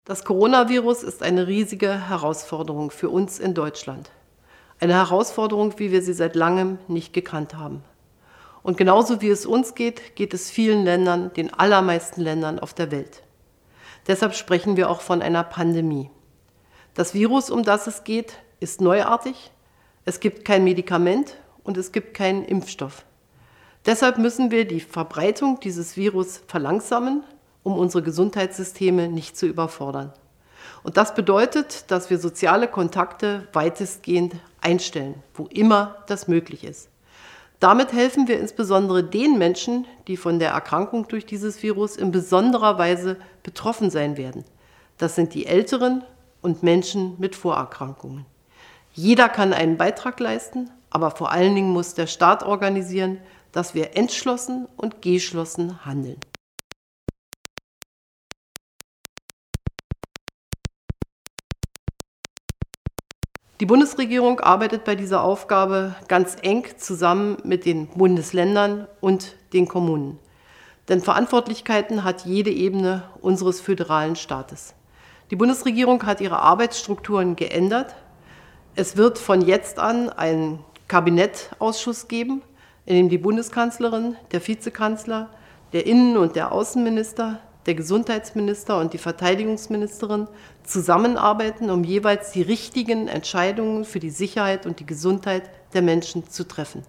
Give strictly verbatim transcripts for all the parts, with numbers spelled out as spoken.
Das Coronavirus ist eine riesige Herausforderung für uns in Deutschland. Eine Herausforderung, wie wir sie seit langem nicht gekannt haben. Und genauso wie es uns geht, geht es vielen Ländern, den allermeisten Ländern auf der Welt. Deshalb sprechen wir auch von einer Pandemie. Das Virus, um das es geht, ist neuartig. Es gibt kein Medikament und es gibt keinen Impfstoff. Deshalb müssen wir die Verbreitung dieses Virus verlangsamen, um unsere Gesundheitssysteme nicht zu überfordern. Und das bedeutet, dass wir soziale Kontakte weitestgehend einstellen, wo immer das möglich ist. Damit helfen wir insbesondere den Menschen, die von der Erkrankung durch dieses Virus in besonderer Weise betroffen sein werden. Das sind die Älteren und Menschen mit Vorerkrankungen. Jeder kann einen Beitrag leisten, aber vor allen Dingen muss der Staat organisieren, dass wir entschlossen und geschlossen handeln. Die Bundesregierung arbeitet bei dieser Aufgabe ganz eng zusammen mit den Bundesländern und den Kommunen. Denn Verantwortlichkeiten hat jede Ebene unseres föderalen Staates. Die Bundesregierung hat ihre Arbeitsstrukturen geändert. Es wird von jetzt an einen Kabinettausschuss geben, in dem die Bundeskanzlerin, der Vizekanzler, der Innen- und der Außenminister, der Gesundheitsminister und die Verteidigungsministerin zusammenarbeiten, um jeweils die richtigen Entscheidungen für die Sicherheit und die Gesundheit der Menschen zu treffen.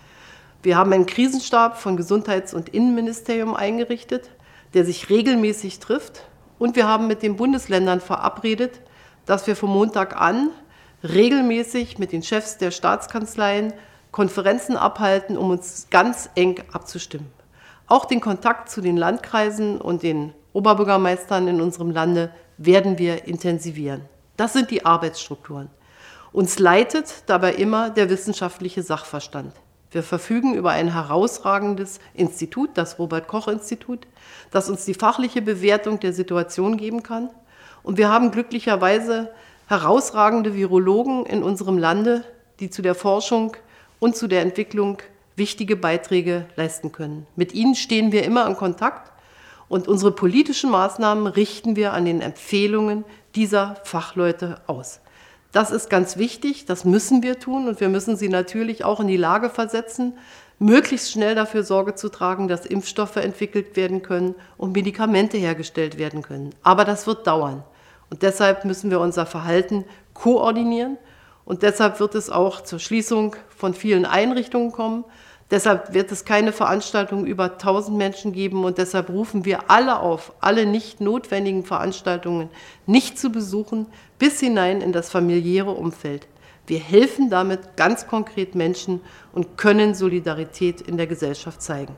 Wir haben einen Krisenstab von Gesundheits- und Innenministerium eingerichtet, der sich regelmäßig trifft. Und wir haben mit den Bundesländern verabredet, dass wir vom Montag an regelmäßig mit den Chefs der Staatskanzleien Konferenzen abhalten, um uns ganz eng abzustimmen. Auch den Kontakt zu den Landkreisen und den Oberbürgermeistern in unserem Lande werden wir intensivieren. Das sind die Arbeitsstrukturen. Uns leitet dabei immer der wissenschaftliche Sachverstand. Wir verfügen über ein herausragendes Institut, das Robert-Koch-Institut, das uns die fachliche Bewertung der Situation geben kann. Und wir haben glücklicherweise herausragende Virologen in unserem Lande, die zu der Forschung und zu der Entwicklung wichtige Beiträge leisten können. Mit ihnen stehen wir immer in Kontakt und unsere politischen Maßnahmen richten wir an den Empfehlungen dieser Fachleute aus. Das ist ganz wichtig, das müssen wir tun und wir müssen sie natürlich auch in die Lage versetzen, möglichst schnell dafür Sorge zu tragen, dass Impfstoffe entwickelt werden können und Medikamente hergestellt werden können. Aber das wird dauern und deshalb müssen wir unser Verhalten koordinieren. Und deshalb wird es auch zur Schließung von vielen Einrichtungen kommen. Deshalb wird es keine Veranstaltungen über tausend Menschen geben. Und deshalb rufen wir alle auf, alle nicht notwendigen Veranstaltungen nicht zu besuchen, bis hinein in das familiäre Umfeld. Wir helfen damit ganz konkret Menschen und können Solidarität in der Gesellschaft zeigen.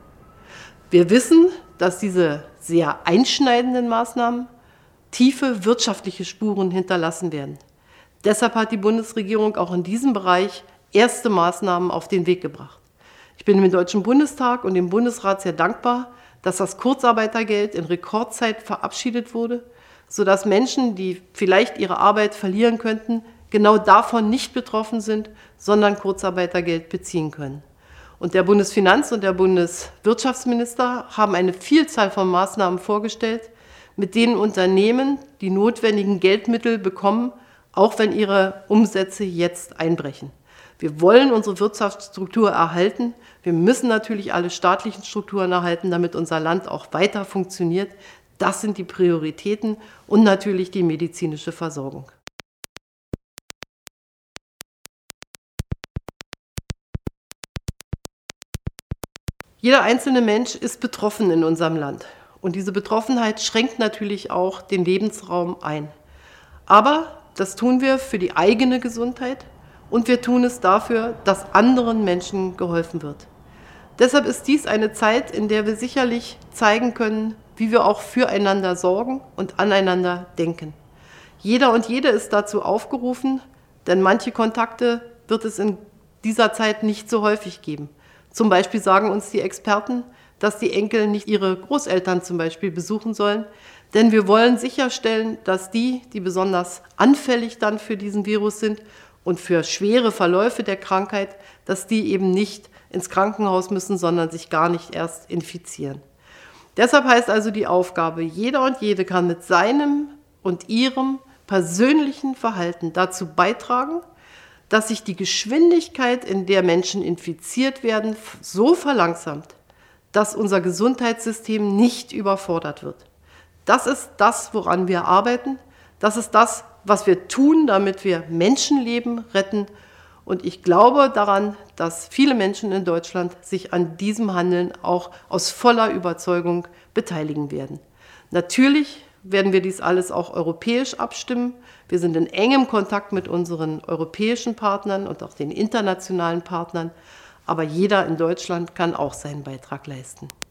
Wir wissen, dass diese sehr einschneidenden Maßnahmen tiefe wirtschaftliche Spuren hinterlassen werden. Deshalb hat die Bundesregierung auch in diesem Bereich erste Maßnahmen auf den Weg gebracht. Ich bin dem Deutschen Bundestag und dem Bundesrat sehr dankbar, dass das Kurzarbeitergeld in Rekordzeit verabschiedet wurde, sodass Menschen, die vielleicht ihre Arbeit verlieren könnten, genau davon nicht betroffen sind, sondern Kurzarbeitergeld beziehen können. Und der Bundesfinanz- und der Bundeswirtschaftsminister haben eine Vielzahl von Maßnahmen vorgestellt, mit denen Unternehmen die notwendigen Geldmittel bekommen, auch wenn ihre Umsätze jetzt einbrechen. Wir wollen unsere Wirtschaftsstruktur erhalten. Wir müssen natürlich alle staatlichen Strukturen erhalten, damit unser Land auch weiter funktioniert. Das sind die Prioritäten und natürlich die medizinische Versorgung. Jeder einzelne Mensch ist betroffen in unserem Land. Und diese Betroffenheit schränkt natürlich auch den Lebensraum ein. Aber das tun wir für die eigene Gesundheit und wir tun es dafür, dass anderen Menschen geholfen wird. Deshalb ist dies eine Zeit, in der wir sicherlich zeigen können, wie wir auch füreinander sorgen und aneinander denken. Jeder und jede ist dazu aufgerufen, denn manche Kontakte wird es in dieser Zeit nicht so häufig geben. Zum Beispiel sagen uns die Experten, dass die Enkel nicht ihre Großeltern zum Beispiel besuchen sollen, denn wir wollen sicherstellen, dass die, die besonders anfällig dann für diesen Virus sind und für schwere Verläufe der Krankheit, dass die eben nicht ins Krankenhaus müssen, sondern sich gar nicht erst infizieren. Deshalb heißt also die Aufgabe, jeder und jede kann mit seinem und ihrem persönlichen Verhalten dazu beitragen, dass sich die Geschwindigkeit, in der Menschen infiziert werden, so verlangsamt, dass unser Gesundheitssystem nicht überfordert wird. Das ist das, woran wir arbeiten. Das ist das, was wir tun, damit wir Menschenleben retten. Und ich glaube daran, dass viele Menschen in Deutschland sich an diesem Handeln auch aus voller Überzeugung beteiligen werden. Natürlich werden wir dies alles auch europäisch abstimmen. Wir sind in engem Kontakt mit unseren europäischen Partnern und auch den internationalen Partnern. Aber jeder in Deutschland kann auch seinen Beitrag leisten.